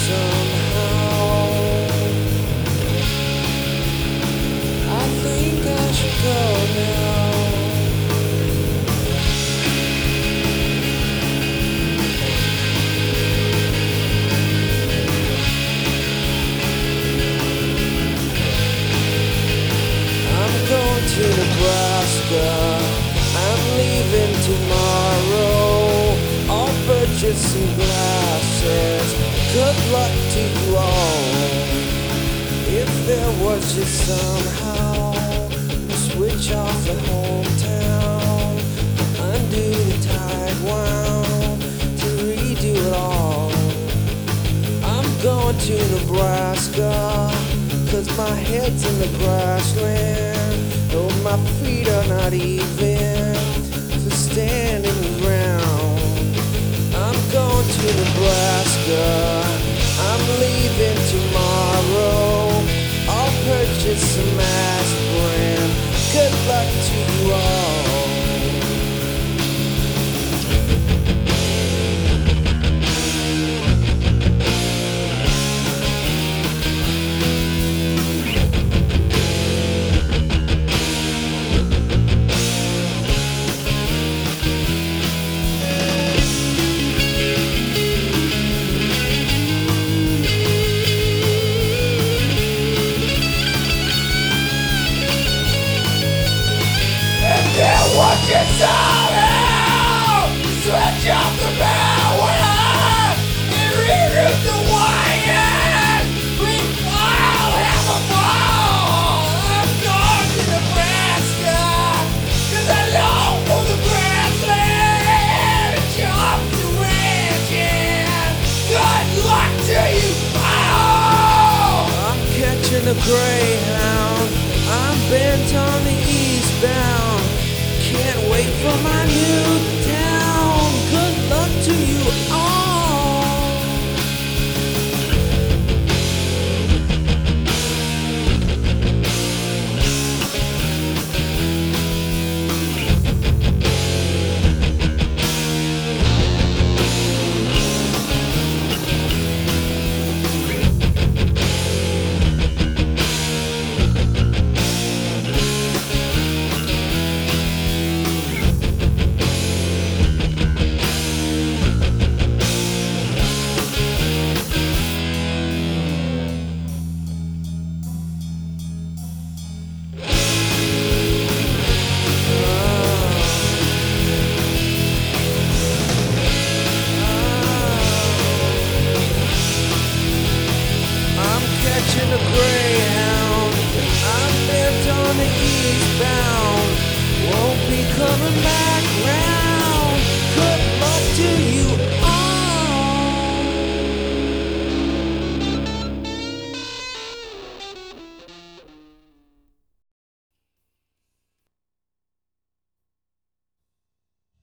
somehow. I think I should go now. I'm going to Nebraska. I'm leaving tomorrow. I'll purchase some glasses. Good luck to you all. If there was just somehow to switch off the hometown, undo the tide wound, to redo it all. I'm going to Nebraska, 'cause my head's in the grassland. No, my feet are not even for standing around. I'm going to Nebraska. I'm leaving tomorrow. I'll purchase some aspirin. Good luck to you all. What you somehow switch off the power and reroute the wire. We all have a ball. I'm going to Nebraska, 'cause I long for the grassland and jump the ranch. And good luck to you all. I'm catching a Greyhound. I'm bent on the eastbound. Can't wait for my new town. Good luck to you all. Catching a Greyhound. I'm bent on the eastbound. Won't be coming back round.